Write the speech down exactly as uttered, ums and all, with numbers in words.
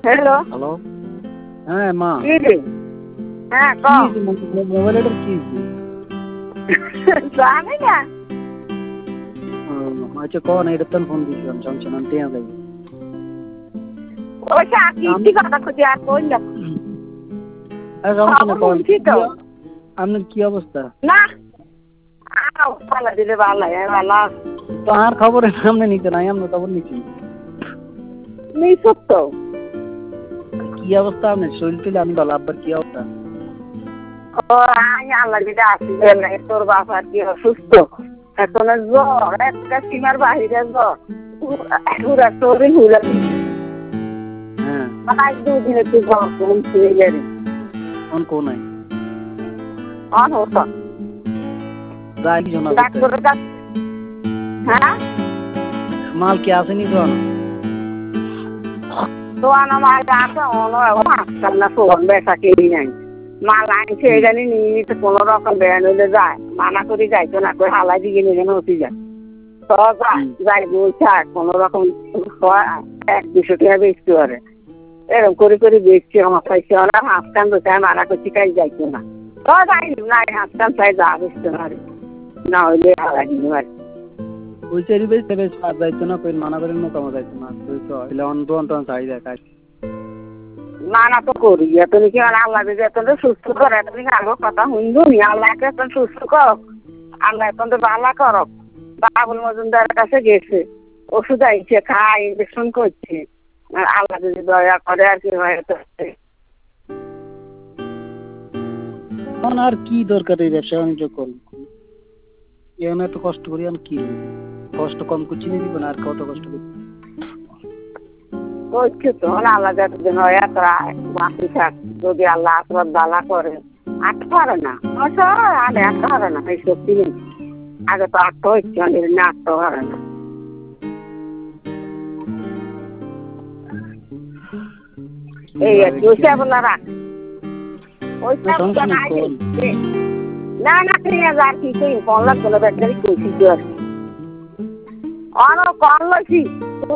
hello hello হ্যাঁ মা কি রে হ্যাঁ ক মোবাইলের কি জানি না আচ্ছা কন এটা তো ফোন দিছিলাম জংশন আনতে যাই ওই কি কথা খুঁজে আর কই না আরে জংশন কন তো আপনার কি অবস্থা না আও ভালো দিলে ভালো ভালো তো আর খবর সামনে নিতে নাই আমরা খবর নিচ্ছি নেই সত্য কি অবস্থা আপনার শরীর টুলে আমি ভালো আব্বার কি অবস্থা ও আই আল্লাহ দিদা আসি তোর বাপ আর কি অসুস্থ এখন জ্বর একটা সীমার বাহিরে জ্বর পুরা শরীর হুলা হ্যাঁ আজ দুদিন একটু জ্বর কমছে গেলে কোন কোন নাই অন হতো যাই জনা ডাক্তারের কাছে হ্যাঁ মাল কি আসেনি তো তো আনা মাল আছে অন হাসপাতাল না ফোন বেসা কেই নাই মাল আনছে এখানে নিয়ে নিতে কোনো রকম বেড়ান হইলে যায় মানা করি যাইতো না করে হালাই দিয়ে নিয়ে নতি যায় তো যাই বলছে আর কোনো রকম এক দুশো টাকা বেচতে পারে এরকম করে করে বেচছি আমার পাইছে ওরা হাঁস কান তো চাই মানা করছি কাজ যাইতো না তো যাই নাই হাঁস কান চাই যা বেচতে পারে না হইলে হালাই দিতে পারে ওই চারি বেশ বেশ পাঁচ যাইতো না কই মানা করেন মোকামা যাইতো না তো এলে অন তো অন চাই যায় কাজ মানা তো করি তুমি কি আল্লাহ যদি এত সুস্থ করে তুমি আগে কথা শুনবো নি আল্লাহকে এত সুস্থ কর আল্লাহ এখন তো ভালো করো বাবুল মজুমদারের কাছে গেছে ওষুধ আইছে খায় ইঞ্জেকশন করছে আল্লাহ যদি দয়া করে আর কি হয় আর কি দরকার এই ব্যবসা বাণিজ্য করুন এখন এত কষ্ট করি আমি কি কষ্ট কম করছি না দিব না আর কত কষ্ট করছি করছে তো আল্লাহ যতদিন হয় এত বাঁচি থাক যদি আল্লাহ আশীর্বাদ বালা করে আটতে পারে না আরে আটতে পারে না এই সত্যি নেই আগে তো আটতে হচ্ছে না আটতে পারে না এই আর কি ওইটা বলা রাখ ওইটা না না ঠিক আছে আর কি কই ফোন লাগবে না ব্যাটারি কইছি তো আর অন কল লইছি